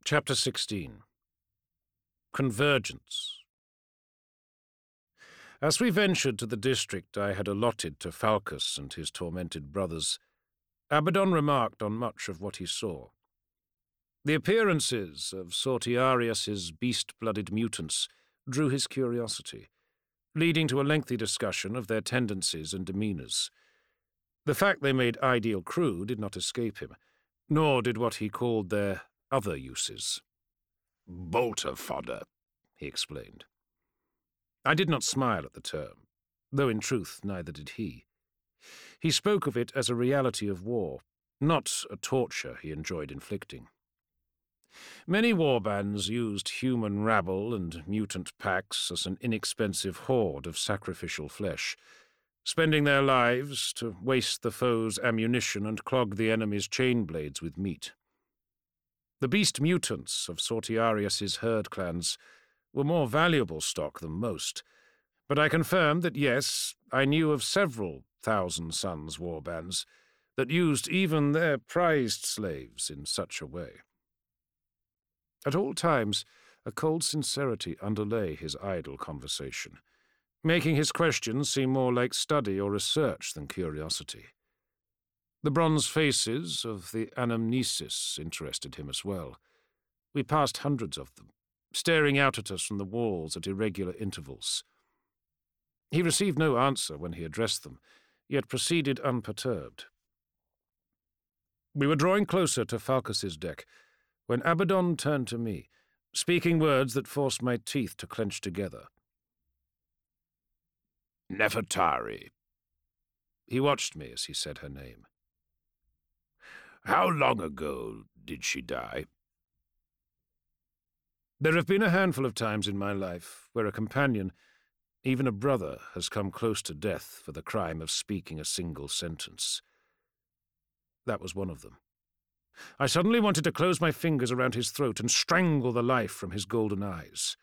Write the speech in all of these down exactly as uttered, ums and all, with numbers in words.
Chapter sixteen. Convergence. As we ventured to the district I had allotted to Falcus and his tormented brothers, Abaddon remarked on much of what he saw. The appearances of Sortiarius's beast-blooded mutants drew his curiosity, leading to a lengthy discussion of their tendencies and demeanours. The fact they made ideal crew did not escape him, nor did what he called their other uses. Bolter fodder, he explained. I did not smile at the term, though in truth neither did he. He spoke of it as a reality of war, not a torture he enjoyed inflicting. Many warbands used human rabble and mutant packs as an inexpensive hoard of sacrificial flesh, spending their lives to waste the foe's ammunition and clog the enemy's chain blades with meat. The beast mutants of Sortiarius's herd clans were more valuable stock than most, but I confirmed that yes, I knew of several Thousand Sons warbands that used even their prized slaves in such a way. At all times, a cold sincerity underlay his idle conversation, making his questions seem more like study or research than curiosity. The bronze faces of the anamnesis interested him as well. We passed hundreds of them, staring out at us from the walls at irregular intervals. He received no answer when he addressed them, yet proceeded unperturbed. We were drawing closer to Falcus's deck when Abaddon turned to me, speaking words that forced my teeth to clench together. Nefertari. He watched me as he said her name. How long ago did she die? There have been a handful of times in my life where a companion, even a brother, has come close to death for the crime of speaking a single sentence. That was one of them. I suddenly wanted to close my fingers around his throat and strangle the life from his golden eyes.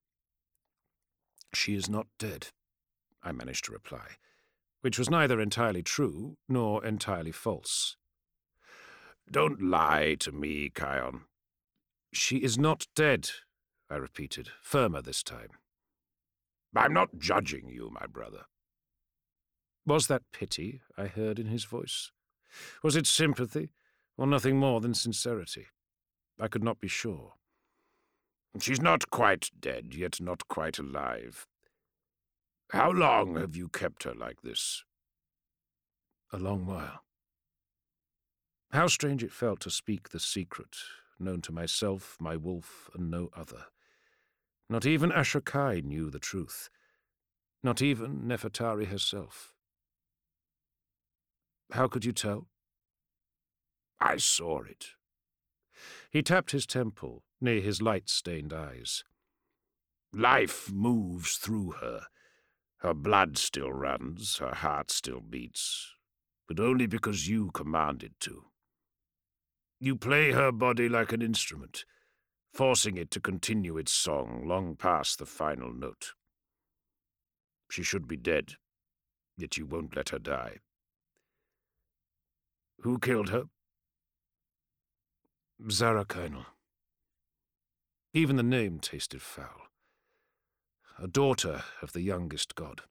She is not dead, I managed to reply, which was neither entirely true nor entirely false. Don't lie to me, Kion. She is not dead, I repeated, firmer this time. I'm not judging you, my brother. Was that pity I heard in his voice? Was it sympathy, or nothing more than sincerity? I could not be sure. She's not quite dead, yet not quite alive. How long have you kept her like this? A long while. How strange it felt to speak the secret, known to myself, my wolf, and no other. Not even Ashokai knew the truth. Not even Nefertari herself. How could you tell? I saw it. He tapped his temple, near his light-stained eyes. Life moves through her. Her blood still runs, her heart still beats, but only because you command it to. You play her body like an instrument, forcing it to continue its song long past the final note. She should be dead, yet you won't let her die. Who killed her? Zarakainal. Even the name tasted foul. A daughter of the youngest god.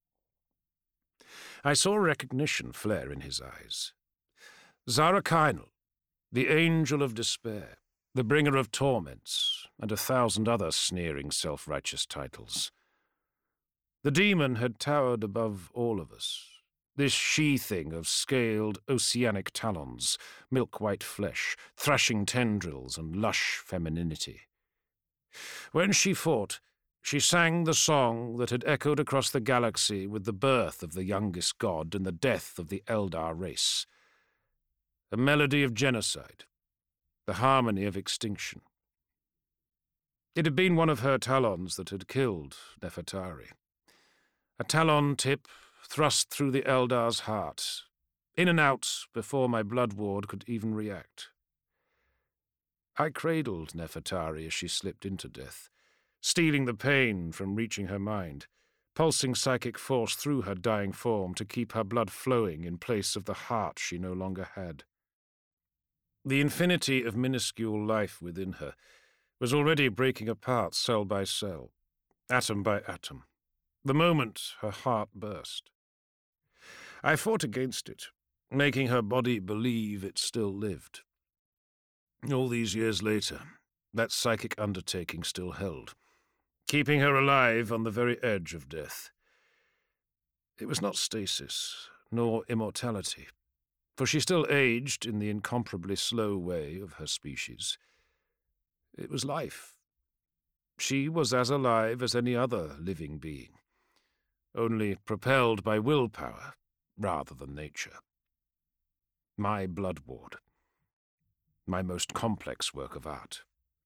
I saw recognition flare in his eyes. Zarakainal, the angel of despair, the bringer of torments, and a thousand other sneering self-righteous titles. The demon had towered above all of us, this she-thing of scaled oceanic talons, milk-white flesh, thrashing tendrils, and lush femininity. When she fought, she sang the song that had echoed across the galaxy with the birth of the youngest god and the death of the Eldar race. A melody of genocide, the harmony of extinction. It had been one of her talons that had killed Nefertari. A talon tip thrust through the Eldar's heart, in and out before my blood ward could even react. I cradled Nefertari as she slipped into death, stealing the pain from reaching her mind, pulsing psychic force through her dying form to keep her blood flowing in place of the heart she no longer had. The infinity of minuscule life within her was already breaking apart cell by cell, atom by atom, the moment her heart burst. I fought against it, making her body believe it still lived. All these years later, that psychic undertaking still held, keeping her alive on the very edge of death. It was not stasis, nor immortality, for she still aged in the incomparably slow way of her species. It was life. She was as alive as any other living being, only propelled by willpower rather than nature. My blood ward. My most complex work of art.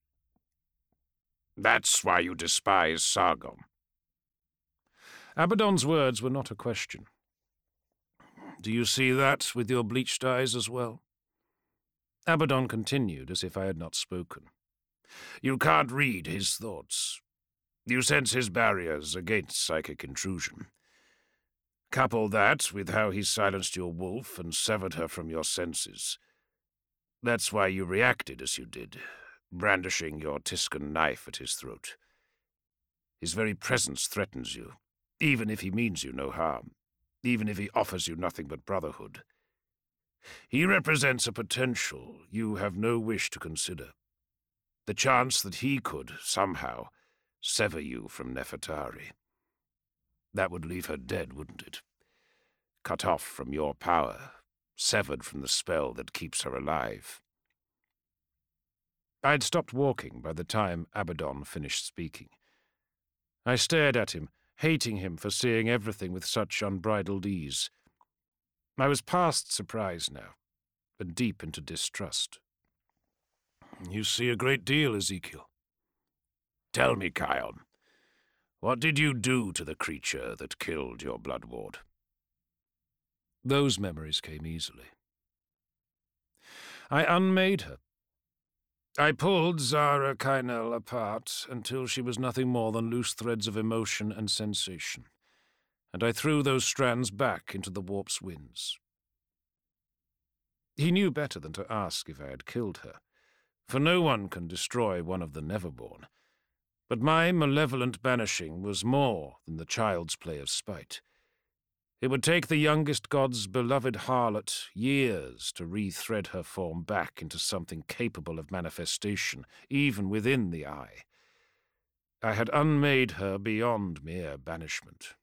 That's why you despise Sargon. Abaddon's words were not a question. Do you see that with your bleached eyes as well? Abaddon continued as if I had not spoken. You can't read his thoughts. You sense his barriers against psychic intrusion. Couple that with how he silenced your wolf and severed her from your senses. That's why you reacted as you did, brandishing your Tiscan knife at his throat. His very presence threatens you, even if he means you no harm, even if he offers you nothing but brotherhood. He represents a potential you have no wish to consider. The chance that he could, somehow, sever you from Nefertari. That would leave her dead, wouldn't it? Cut off from your power, severed from the spell that keeps her alive. I had stopped walking by the time Abaddon finished speaking. I stared at him, hating him for seeing everything with such unbridled ease. I was past surprise now, and deep into distrust. You see a great deal, Ezekiel. Tell me, Kion, what did you do to the creature that killed your blood ward? Those memories came easily. I unmade her. I pulled Zara Kynel apart until she was nothing more than loose threads of emotion and sensation, and I threw those strands back into the warp's winds. He knew better than to ask if I had killed her, for no one can destroy one of the Neverborn. But my malevolent banishing was more than the child's play of spite. It would take the youngest god's beloved harlot years to rethread her form back into something capable of manifestation, even within the eye. I had unmade her beyond mere banishment.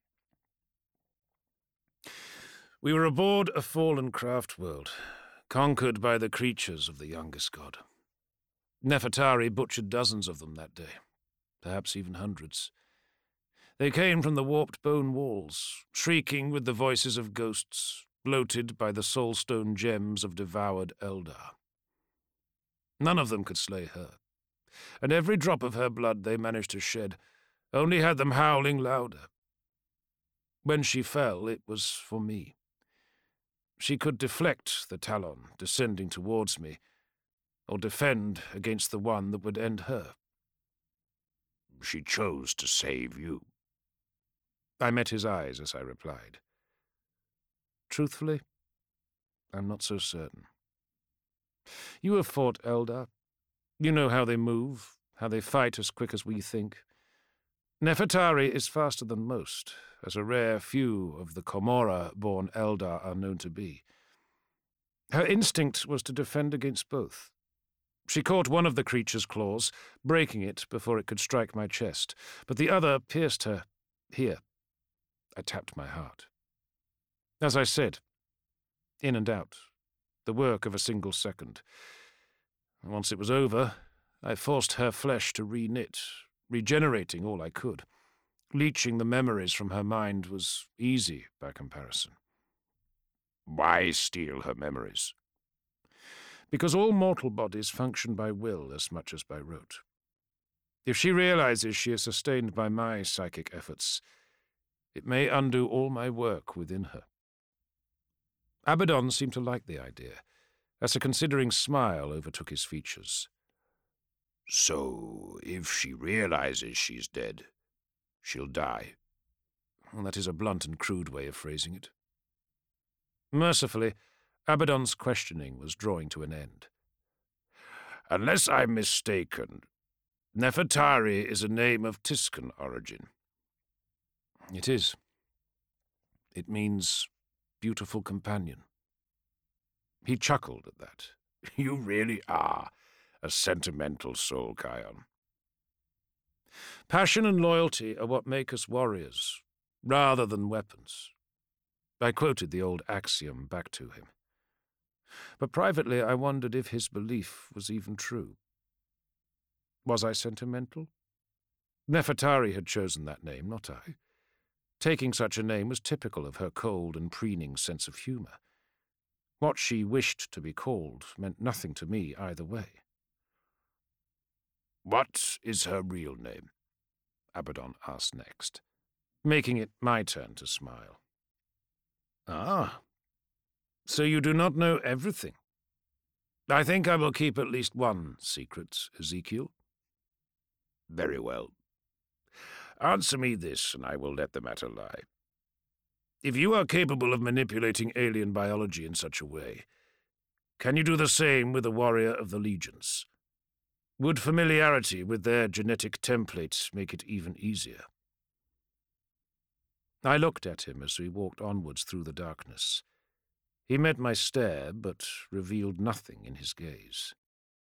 We were aboard a fallen craft world, conquered by the creatures of the youngest god. Nefertari butchered dozens of them that day, perhaps even hundreds. They came from the warped bone walls, shrieking with the voices of ghosts, bloated by the soulstone gems of devoured Eldar. None of them could slay her, and every drop of her blood they managed to shed only had them howling louder. When she fell, it was for me. She could deflect the talon descending towards me, or defend against the one that would end her. She chose to save you. I met his eyes as I replied. Truthfully, I'm not so certain. You have fought Eldar. You know how they move, how they fight as quick as we think. Nefertari is faster than most, as a rare few of the Komorra-born Eldar are known to be. Her instinct was to defend against both. She caught one of the creature's claws, breaking it before it could strike my chest, but the other pierced her here. I tapped my heart. As I said, in and out, the work of a single second. Once it was over, I forced her flesh to re-knit, regenerating all I could. Leeching the memories from her mind was easy by comparison. Why steal her memories? Because all mortal bodies function by will as much as by rote. If she realizes she is sustained by my psychic efforts, it may undo all my work within her. Abaddon seemed to like the idea, as a considering smile overtook his features. So, if she realizes she's dead, she'll die. Well, that is a blunt and crude way of phrasing it. Mercifully, Abaddon's questioning was drawing to an end. Unless I'm mistaken, Nefertari is a name of Tiscan origin. It is. It means beautiful companion. He chuckled at that. You really are a sentimental soul, Kion. Passion and loyalty are what make us warriors, rather than weapons. I quoted the old axiom back to him. But privately I wondered if his belief was even true. Was I sentimental? Nefertari had chosen that name, not I. Taking such a name was typical of her cold and preening sense of humour. What she wished to be called meant nothing to me either way. What is her real name? Abaddon asked next, making it my turn to smile. Ah, so you do not know everything. I think I will keep at least one secret, Ezekiel. Very well. Answer me this, and I will let the matter lie. If you are capable of manipulating alien biology in such a way, can you do the same with a warrior of the Legions? Would familiarity with their genetic templates make it even easier? I looked at him as we walked onwards through the darkness. He met my stare, but revealed nothing in his gaze.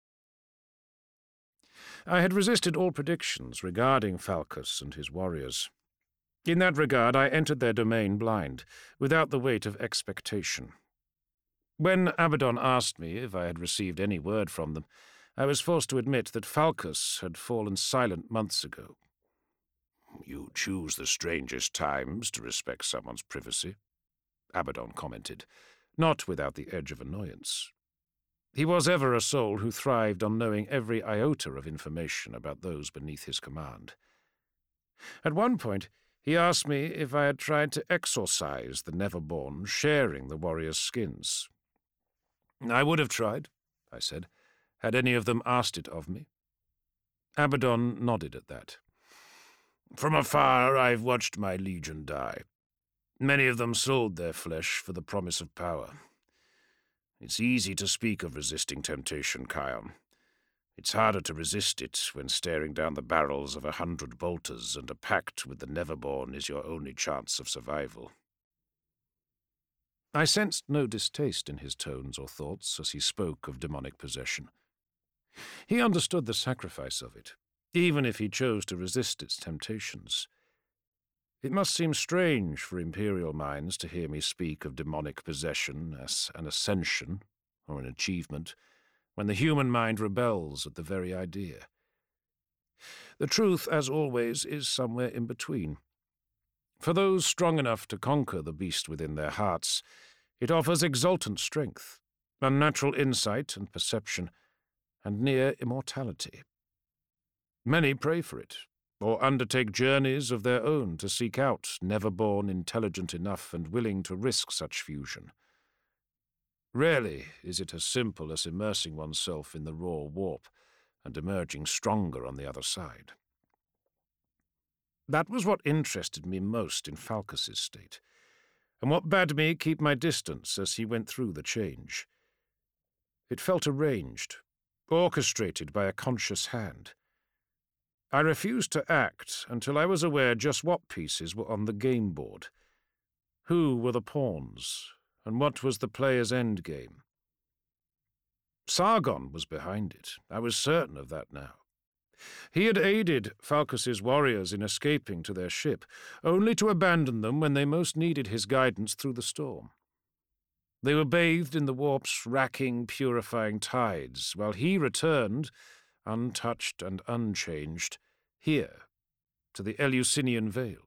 I had resisted all predictions regarding Falcus and his warriors. In that regard, I entered their domain blind, without the weight of expectation. When Abaddon asked me if I had received any word from them, I was forced to admit that Falcus had fallen silent months ago. You choose the strangest times to respect someone's privacy, Abaddon commented, not without the edge of annoyance. He was ever a soul who thrived on knowing every iota of information about those beneath his command. At one point, he asked me if I had tried to exorcise the Neverborn, sharing the warriors' skins. I would have tried, I said, had any of them asked it of me. Abaddon nodded at that. From afar, I've watched my legion die. Many of them sold their flesh for the promise of power. It's easy to speak of resisting temptation, Kion. It's harder to resist it when staring down the barrels of a hundred bolters and a pact with the Neverborn is your only chance of survival. I sensed no distaste in his tones or thoughts as he spoke of demonic possession. He understood the sacrifice of it, even if he chose to resist its temptations. It must seem strange for Imperial minds to hear me speak of demonic possession as an ascension or an achievement, when the human mind rebels at the very idea. The truth, as always, is somewhere in between. For those strong enough to conquer the beast within their hearts, it offers exultant strength, unnatural insight and perception, and near immortality. Many pray for it, or undertake journeys of their own to seek out Neverborn intelligent enough and willing to risk such fusion. Rarely is it as simple as immersing oneself in the raw warp and emerging stronger on the other side. That was what interested me most in Falcus's state, and what bade me keep my distance as he went through the change. It felt arranged, orchestrated by a conscious hand. I refused to act until I was aware just what pieces were on the game board. Who were the pawns, and what was the player's end game? Sargon was behind it. I was certain of that now. He had aided Falcus's warriors in escaping to their ship, only to abandon them when they most needed his guidance through the storm. They were bathed in the warp's racking, purifying tides, while he returned, untouched and unchanged, here, to the Eleusinian Vale.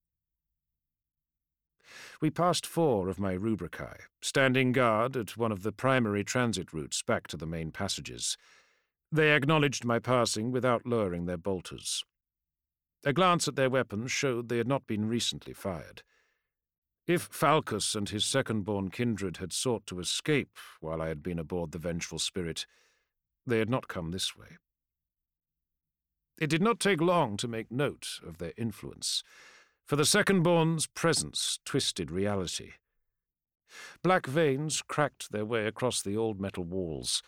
We passed four of my rubricae, standing guard at one of the primary transit routes back to the main passages. They acknowledged my passing without lowering their bolters. A glance at their weapons showed they had not been recently fired. If Falcus and his second-born kindred had sought to escape while I had been aboard the Vengeful Spirit, they had not come this way. It did not take long to make note of their influence, for the second-born's presence twisted reality. Black veins cracked their way across the old metal walls,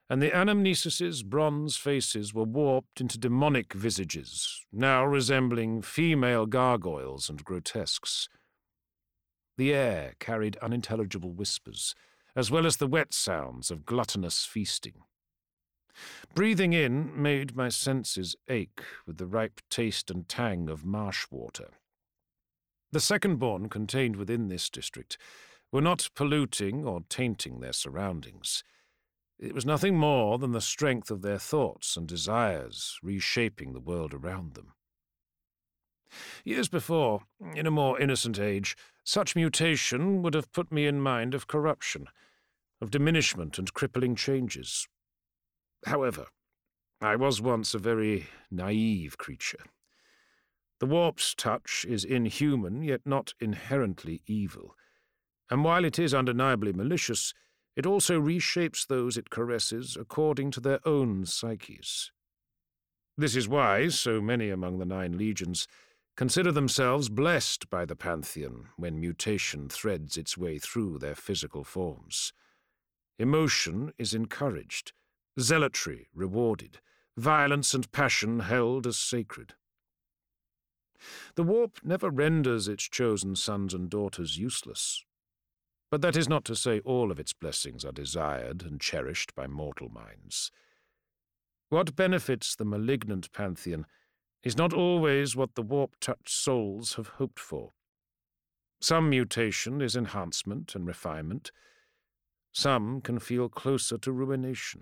and the anamnesis's bronze faces were warped into demonic visages, now resembling female gargoyles and grotesques. The air carried unintelligible whispers, as well as the wet sounds of gluttonous feasting. Breathing in made my senses ache with the ripe taste and tang of marsh water. The second-born contained within this district were not polluting or tainting their surroundings. It was nothing more than the strength of their thoughts and desires reshaping the world around them. Years before, in a more innocent age, such mutation would have put me in mind of corruption, of diminishment and crippling changes. However, I was once a very naive creature. The warp's touch is inhuman, yet not inherently evil, and while it is undeniably malicious, it also reshapes those it caresses according to their own psyches. This is why so many among the Nine Legions consider themselves blessed by the Pantheon when mutation threads its way through their physical forms. Emotion is encouraged, zealotry rewarded, violence and passion held as sacred. The warp never renders its chosen sons and daughters useless, but that is not to say all of its blessings are desired and cherished by mortal minds. What benefits the malignant Pantheon is not always what the warp-touched souls have hoped for. Some mutation is enhancement and refinement. Some can feel closer to ruination.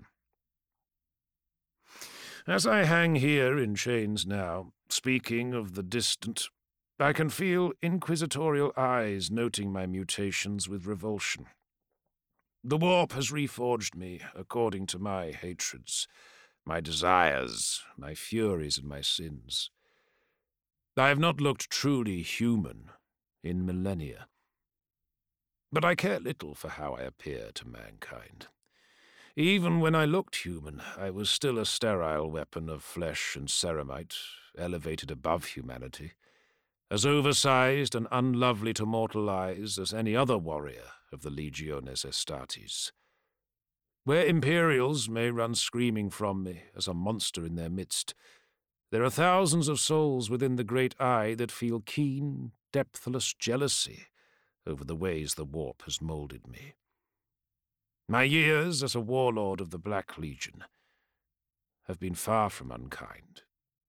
As I hang here in chains now, speaking of the distant, I can feel inquisitorial eyes noting my mutations with revulsion. The warp has reforged me according to my hatreds, my desires, my furies, and my sins. I have not looked truly human in millennia. But I care little for how I appear to mankind. Even when I looked human, I was still a sterile weapon of flesh and ceramite, elevated above humanity, as oversized and unlovely to mortal eyes as any other warrior of the Legiones Astartes. Where Imperials may run screaming from me as a monster in their midst, there are thousands of souls within the great eye that feel keen, depthless jealousy over the ways the warp has molded me. My years as a warlord of the Black Legion have been far from unkind.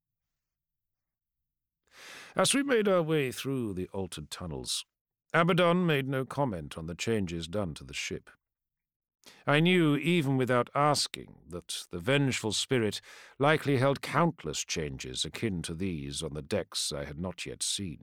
As we made our way through the altered tunnels, Abaddon made no comment on the changes done to the ship. I knew, even without asking, that the vengeful spirit likely held countless changes akin to these on the decks I had not yet seen.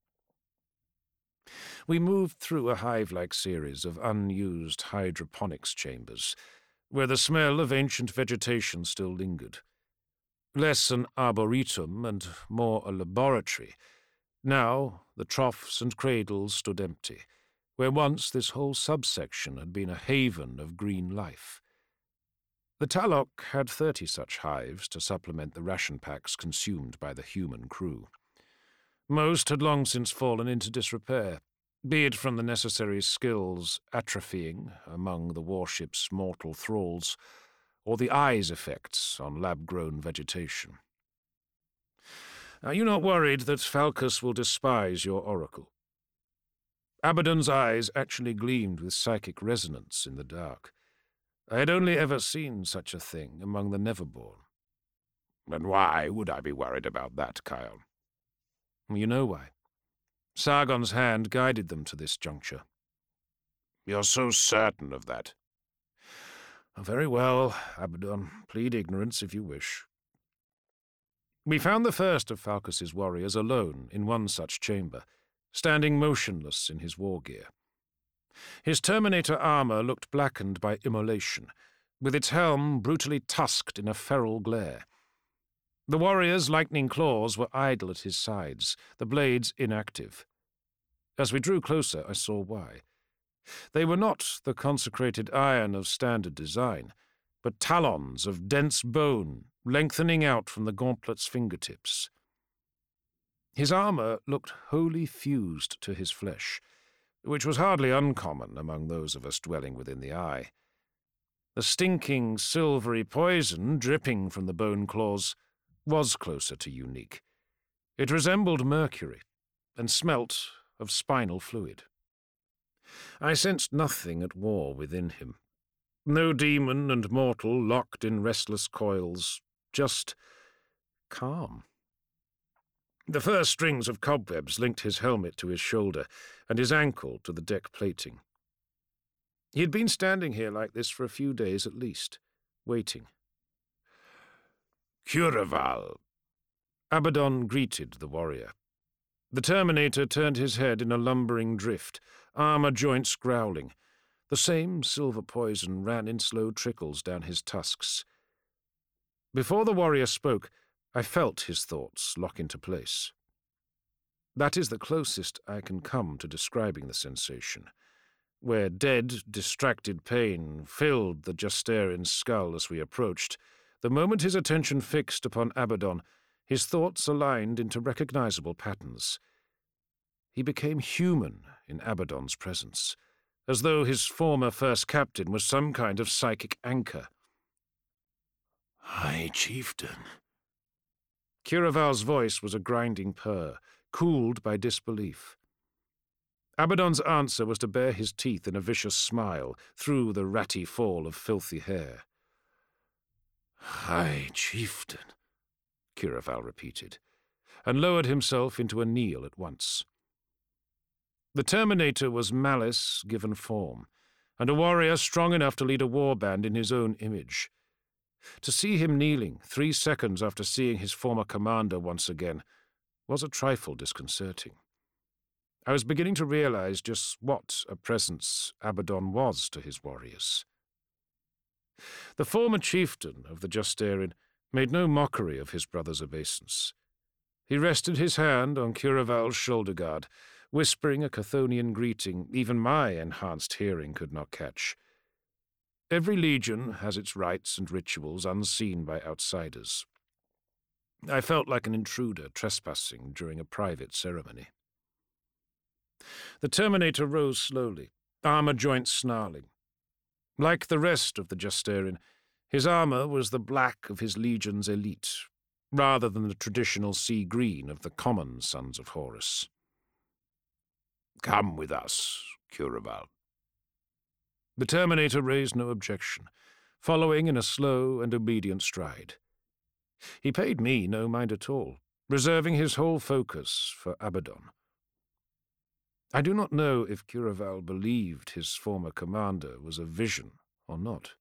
We moved through a hive-like series of unused hydroponics chambers, where the smell of ancient vegetation still lingered. Less an arboretum and more a laboratory, now the troughs and cradles stood empty, where once this whole subsection had been a haven of green life. The Talok had thirty such hives to supplement the ration packs consumed by the human crew. Most had long since fallen into disrepair, be it from the necessary skills atrophying among the warship's mortal thralls, or the eye's effects on lab-grown vegetation. Are you not worried that Falcus will despise your oracle? Abaddon's eyes actually gleamed with psychic resonance in the dark. I had only ever seen such a thing among the Neverborn. And why would I be worried about that, Kyle? You know why. Sargon's hand guided them to this juncture. You're so certain of that. Very well, Abaddon. Plead ignorance if you wish. We found the first of Falcus's warriors alone in one such chamber, standing motionless in his war gear. His Terminator armor looked blackened by immolation, with its helm brutally tusked in a feral glare. The warrior's lightning claws were idle at his sides, the blades inactive. As we drew closer, I saw why. They were not the consecrated iron of standard design, but talons of dense bone lengthening out from the gauntlet's fingertips. His armor looked wholly fused to his flesh, which was hardly uncommon among those of us dwelling within the eye. The stinking, silvery poison dripping from the bone claws was closer to unique. It resembled mercury and smelt of spinal fluid. I sensed nothing at war within him. No demon and mortal locked in restless coils, just calm. The first strings of cobwebs linked his helmet to his shoulder and his ankle to the deck plating. He had been standing here like this for a few days at least, waiting. Curaval. Abaddon greeted the warrior. The Terminator turned his head in a lumbering drift, armor joints growling. The same silver poison ran in slow trickles down his tusks. Before the warrior spoke, I felt his thoughts lock into place. That is the closest I can come to describing the sensation, where dead, distracted pain filled the Justarian's skull as we approached. The moment his attention fixed upon Abaddon, his thoughts aligned into recognizable patterns. He became human in Abaddon's presence, as though his former first captain was some kind of psychic anchor. High Chieftain. Curaval's voice was a grinding purr, cooled by disbelief. Abaddon's answer was to bare his teeth in a vicious smile through the ratty fall of filthy hair. High Chieftain, Curaval repeated, and lowered himself into a kneel at once. The Terminator was malice given form, and a warrior strong enough to lead a warband in his own image. To see him kneeling three seconds after seeing his former commander once again was a trifle disconcerting. I was beginning to realize just what a presence Abaddon was to his warriors. The former chieftain of the Justarian made no mockery of his brother's obeisance. He rested his hand on Curaval's shoulder guard, whispering a Chthonian greeting even my enhanced hearing could not catch. Every legion has its rites and rituals unseen by outsiders. I felt like an intruder trespassing during a private ceremony. The Terminator rose slowly, armor joints snarling. Like the rest of the Justarian, his armor was the black of his legion's elite, rather than the traditional sea green of the common sons of Horus. Come with us, Curaval. The Terminator raised no objection, following in a slow and obedient stride. He paid me no mind at all, reserving his whole focus for Abaddon. I do not know if Curaval believed his former commander was a vision or not.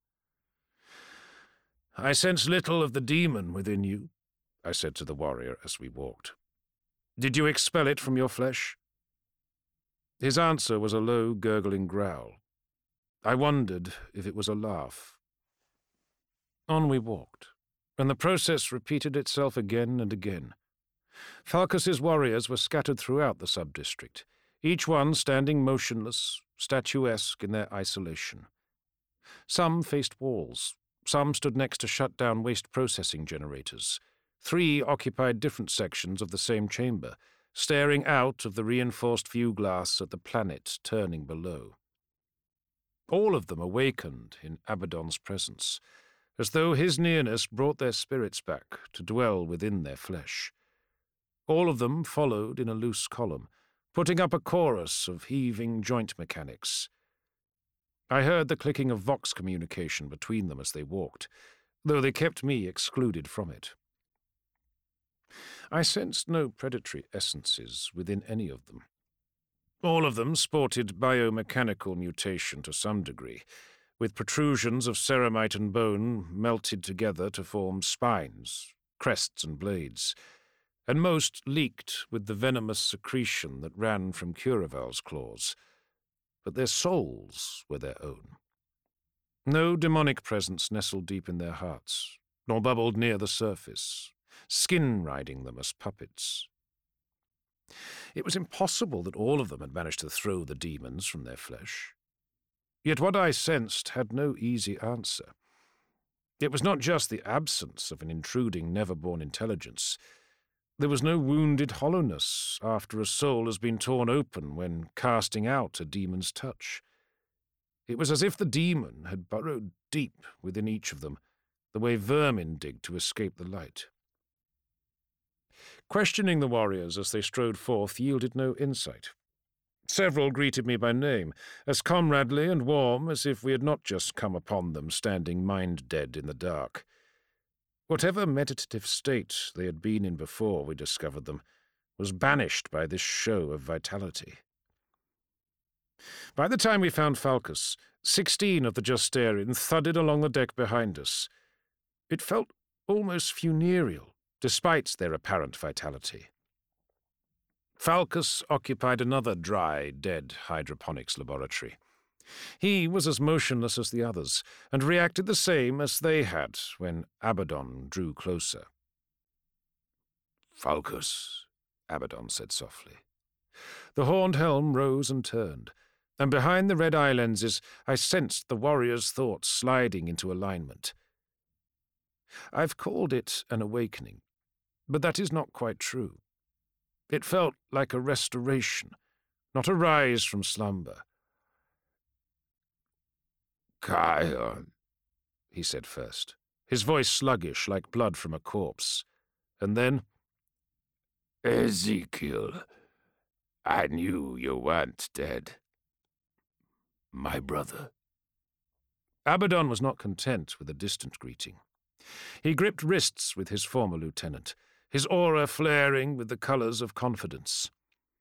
I sense little of the demon within you, I said to the warrior as we walked. Did you expel it from your flesh? His answer was a low, gurgling growl. I wondered if it was a laugh. On we walked, and the process repeated itself again and again. Falcus's warriors were scattered throughout the sub-district, each one standing motionless, statuesque in their isolation. Some faced walls, some stood next to shut-down waste processing generators. Three occupied different sections of the same chamber, staring out of the reinforced view glass at the planet turning below. All of them awakened in Abaddon's presence, as though his nearness brought their spirits back to dwell within their flesh. All of them followed in a loose column, putting up a chorus of heaving joint mechanics. I heard the clicking of Vox communication between them as they walked, though they kept me excluded from it. I sensed no predatory essences within any of them. All of them sported biomechanical mutation to some degree, with protrusions of ceramite and bone melted together to form spines, crests and blades, and most leaked with the venomous secretion that ran from Curaval's claws. But their souls were their own. No demonic presence nestled deep in their hearts, nor bubbled near the surface, skin-riding them as puppets. It was impossible that all of them had managed to throw the demons from their flesh. Yet what I sensed had no easy answer. It was not just the absence of an intruding, never-born intelligence. There was no wounded hollowness after a soul has been torn open when casting out a demon's touch. It was as if the demon had burrowed deep within each of them, the way vermin dig to escape the light. Questioning the warriors as they strode forth yielded no insight. Several greeted me by name, as comradely and warm as if we had not just come upon them standing mind-dead in the dark. Whatever meditative state they had been in before we discovered them was banished by this show of vitality. By the time we found Falcus, sixteen of the Justarian thudded along the deck behind us. It felt almost funereal, despite their apparent vitality. Falcus occupied another dry, dead hydroponics laboratory. He was as motionless as the others, and reacted the same as they had when Abaddon drew closer. "Falcus," Abaddon said softly. The horned helm rose and turned, and behind the red eye lenses I sensed the warrior's thoughts sliding into alignment. I've called it an awakening, but that is not quite true. It felt like a restoration, not a rise from slumber. "Kion," he said first, his voice sluggish like blood from a corpse, and then, "Ezekiel, I knew you weren't dead. My brother." Abaddon was not content with a distant greeting. He gripped wrists with his former lieutenant, his aura flaring with the colours of confidence.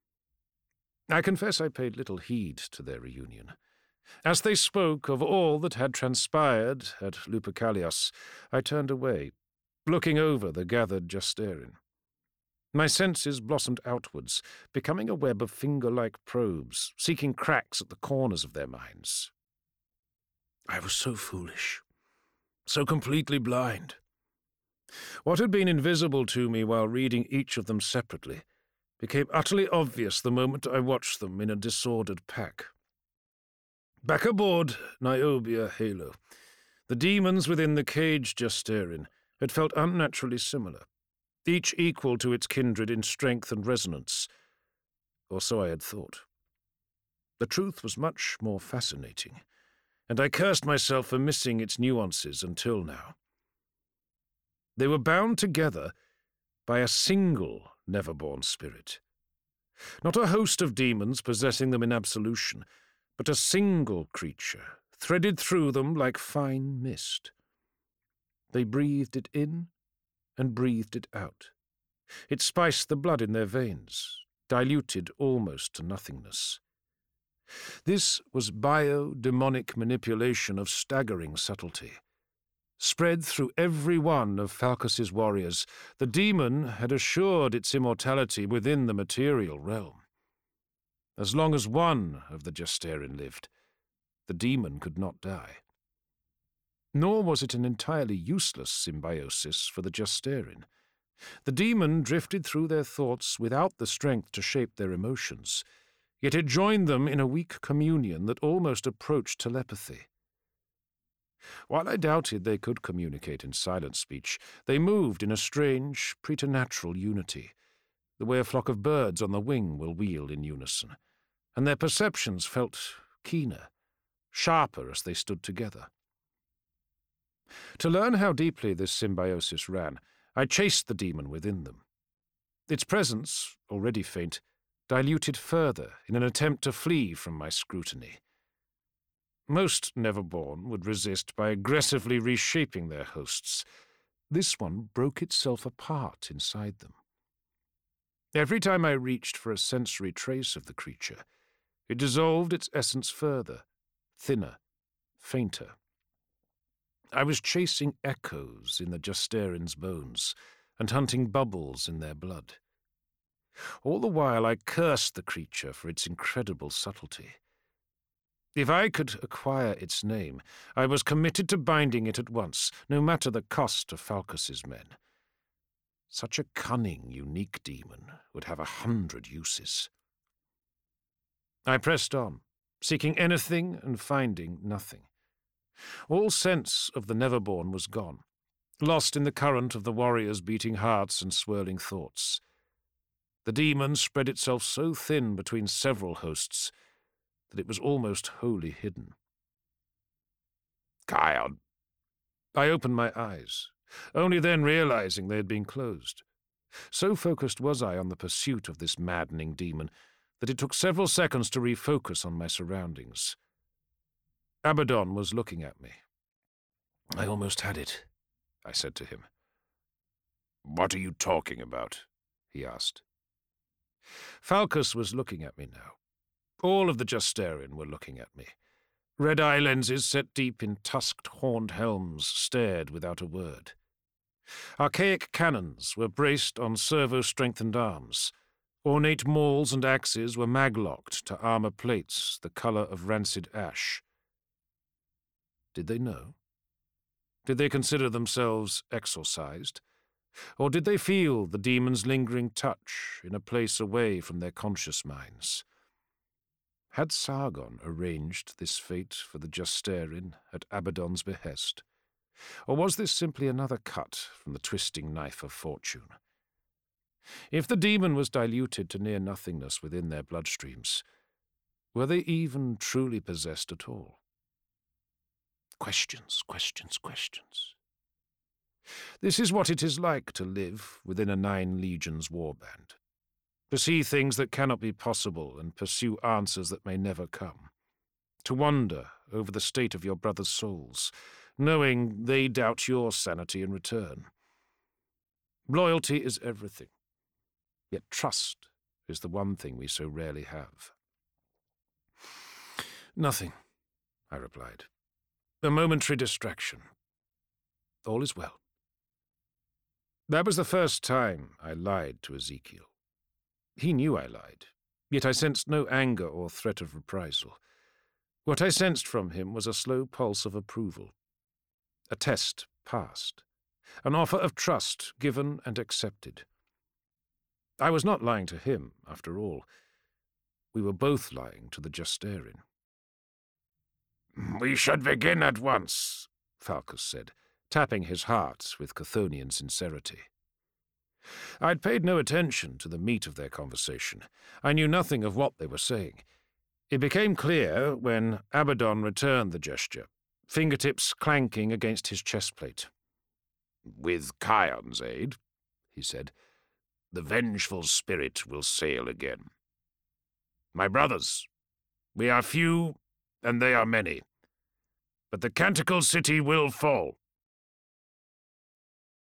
I confess I paid little heed to their reunion. As they spoke of all that had transpired at Lupercalios, I turned away, looking over the gathered Justarian. My senses blossomed outwards, becoming a web of finger-like probes, seeking cracks at the corners of their minds. I was so foolish, so completely blind. What had been invisible to me while reading each of them separately became utterly obvious the moment I watched them in a disordered pack. Back aboard Niobia Halo, the demons within the cage Justarian had felt unnaturally similar, each equal to its kindred in strength and resonance, or so I had thought. The truth was much more fascinating, and I cursed myself for missing its nuances until now. They were bound together by a single never-born spirit. Not a host of demons possessing them in absolution, but a single creature, threaded through them like fine mist. They breathed it in and breathed it out. It spiced the blood in their veins, diluted almost to nothingness. This was bio-demonic manipulation of staggering subtlety. Spread through every one of Falcus's warriors, the demon had assured its immortality within the material realm. As long as one of the Justarian lived, the demon could not die. Nor was it an entirely useless symbiosis for the Justarian. The demon drifted through their thoughts without the strength to shape their emotions, yet it joined them in a weak communion that almost approached telepathy. While I doubted they could communicate in silent speech, they moved in a strange, preternatural unity, the way a flock of birds on the wing will wheel in unison, and their perceptions felt keener, sharper as they stood together. To learn how deeply this symbiosis ran, I chased the demon within them. Its presence, already faint, diluted further in an attempt to flee from my scrutiny. Most Neverborn would resist by aggressively reshaping their hosts. This one broke itself apart inside them. Every time I reached for a sensory trace of the creature, it dissolved its essence further, thinner, fainter. I was chasing echoes in the Justarian's bones and hunting bubbles in their blood. All the while I cursed the creature for its incredible subtlety. If I could acquire its name, I was committed to binding it at once, no matter the cost of Falcus's men. Such a cunning, unique demon would have a hundred uses. I pressed on, seeking anything and finding nothing. All sense of the Neverborn was gone, lost in the current of the warriors' beating hearts and swirling thoughts. The demon spread itself so thin between several hosts that it was almost wholly hidden. Kion. I opened my eyes, only then realizing they had been closed. So focused was I on the pursuit of this maddening demon that it took several seconds to refocus on my surroundings. Abaddon was looking at me. "I almost had it," I said to him. "What are you talking about?" he asked. Falcus was looking at me now. All of the Justerin were looking at me. Red-eye lenses set deep in tusked, horned helms stared without a word. Archaic cannons were braced on servo-strengthened arms. Ornate mauls and axes were maglocked to armor plates the color of rancid ash. Did they know? Did they consider themselves exorcised? Or did they feel the demon's lingering touch in a place away from their conscious minds? Had Sargon arranged this fate for the Justerin at Abaddon's behest? Or was this simply another cut from the twisting knife of fortune? If the demon was diluted to near nothingness within their bloodstreams, were they even truly possessed at all? Questions, questions, questions. This is what it is like to live within a Nine Legions warband. To see things that cannot be possible and pursue answers that may never come. To wonder over the state of your brother's souls, knowing they doubt your sanity in return. Loyalty is everything, yet trust is the one thing we so rarely have. "Nothing," I replied. "A momentary distraction. All is well." That was the first time I lied to Ezekiel. He knew I lied, yet I sensed no anger or threat of reprisal. What I sensed from him was a slow pulse of approval. A test passed. An offer of trust given and accepted. I was not lying to him, after all. We were both lying to the Justerin. "We should begin at once," Falcus said, tapping his heart with Chthonian sincerity. I'd paid no attention to the meat of their conversation. I knew nothing of what they were saying. It became clear when Abaddon returned the gesture, fingertips clanking against his chestplate. "With Kion's aid," he said, "the vengeful spirit will sail again. My brothers, we are few and they are many, but the Canticle City will fall.